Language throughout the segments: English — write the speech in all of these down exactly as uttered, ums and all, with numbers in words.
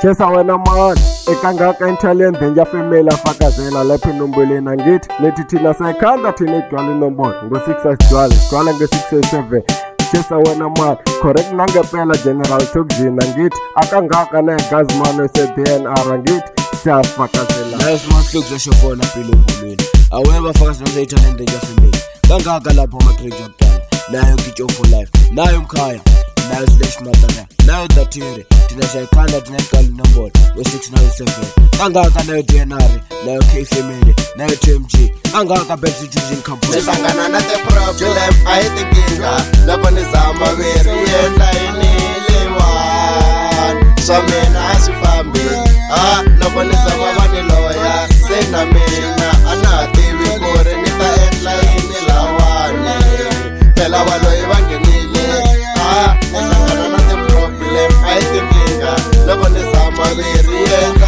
Chesa wena man, ekangaka Italian danger female afakazela lapha enombeleni angithi lethi thina sayikhanda thina igcwala inombolo ngo-six asigcwale sigcwala nge-six seven. Chesa wena man, correct nangempela General Toxin angithi akangaka negazi mano ese-D N R angithi siyafakazela. Nice mahlukuzwe shofona phela embulweni aweba fakazela se-Italian danger female kangaka lapho ama-crazy akudala nayo Gitcho for life nayo Mkhaya nayo Slash Matana nayo Dathire thina siyayikhanda thina igcwala inombolo ngo-six seven. Kangaka nayo D N R nayo K Family nayo T M G kangaka Pepsi Choosing Company Nisangana na the problem ayitinkinga lapho nizama veri yendla iniliwan swamina asifambi ah lapho nizama vaniloya sena mina anativi kuri nita endla inilawani phela valoyi vangenile ah nisangana na the problem ayitinkinga lapho nizama veri yendla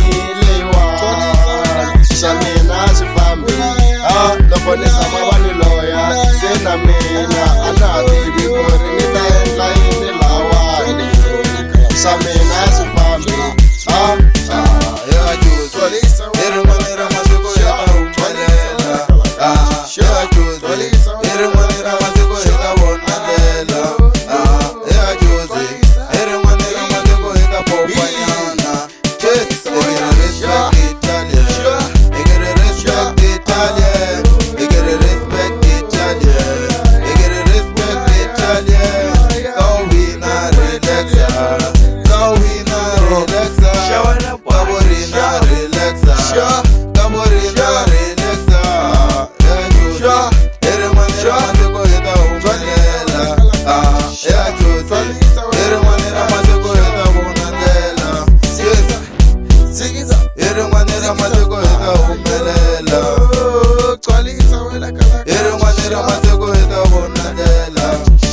iniliwan swamina asifambi ah lapho nizama vaniloya sena mina anativi kuri nita endla inilawani swamina asifambi ah yeah juice ere manera masiko ya umbalela ah yeah juice ere manera masiko ya bonadela ah yeah juice ere manera masiko ya popanyana check egere respect Italian egere respect Italian egere respect Italian egere respect Italian go we na relaxa go we na relaxa Kaborina relaxa Kaborina relaxa yeah juice ere manera masiko ya umbalela ah yeah juice ere manera masiko ya bonadela siza siza ere manera masiko ya umelela twalisa wela kala ere manera masiko ya bonadela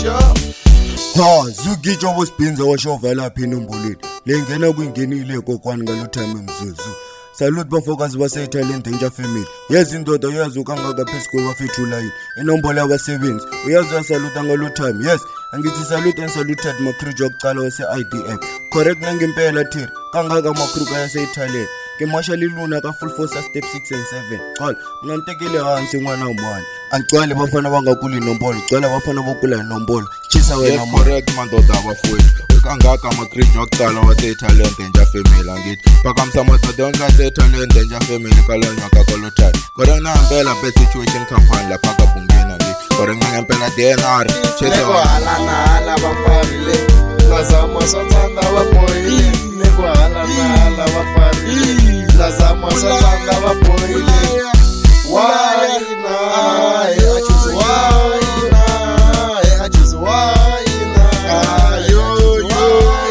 Ha, Zugitcho wosibhinza washovela apha enombuleni. Le ngena kwingenile kokwani ngalo time mzuzu. Salute bafokazi base-Italian danger family. Yes indoda uyazuka kangaka phezu kwebafethu yini. Inombolo yabasebenzi. Uyazi uyasaluta ngalo time. Yes, angithi salute and saluted makhrujo okuqala wase-I D F. Correct nangempela thiri. Kangaka makhruka yase-Italian. Ke Marshal Luna ka full force step six and seven. Qala, ungantekele hansi ngwana womani. Agcwale bafana bangakuli inombolo, gcwala bafana bokula inombolo. Chisa wena man. Correct mandoda abafowethu. Kangaka amakhristo okuqala wase-Italian danger family angithi. Phakamisa amadoda onke ase-Italian danger family kalonyaka kakolothaya. Kodwa ngempela best situation company lapha kabungena ngithi. Kodwa ngempela D N R. Chisa wala nala bafarile. Lazama sotsanda baboyile. Nekwala nala bafarile. Lazama sotsanda baboyile. Why na? I choose why na? I choose why na? Yo yo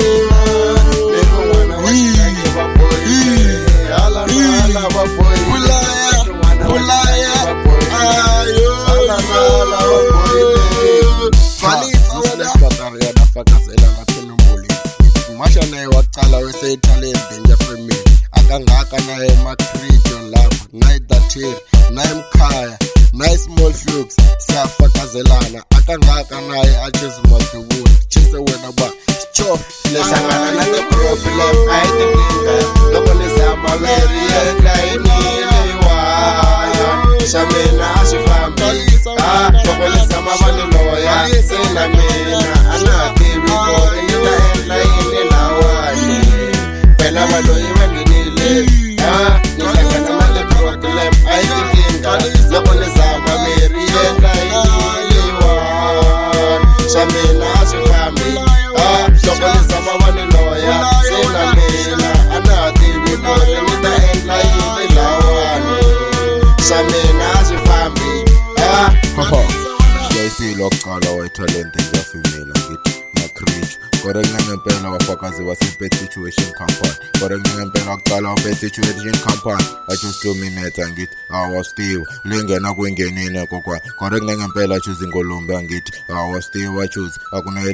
neko wana washikake baboyile. Ala ala baboyile. Ulaya ulaya ayo ala ala baboyile. Falisa wena batari ya nafakazela ngathenomboli. Masha naye waqala wase-Italian danger family. Akangaka naye makhrijo lapho naye Dathire naye Mkhaya naye Small Flukes siyafakazelana akangaka naye achoose madubuni chise wena ba cho lesangana na the problem ayitinkinga lokho lezama veri yendla iniliwayo shamina asifambi ah lokho lezama vaniloya sena mina anativi kuri nita endla inilawani phela valoyi vangenile ah nisangana na the problem ayitinkinga lokho lezama veri yendla iniliwayo shamina asifambi ah lokho lezama vaniloya sena mina anativi kuri nita endla inilawani shamina asifambi ah siyayisilo okuqala wa-Italian danger female angithi makhrijo kodwa ngempela bafakazi base-bad situation company kodwa ngempela kuqala wa-bad situation company achoose dominate angithi awasteve lengena kwingenile kokwa kodwa ngempela achoose ingolombe angithi awasteve achoose akuna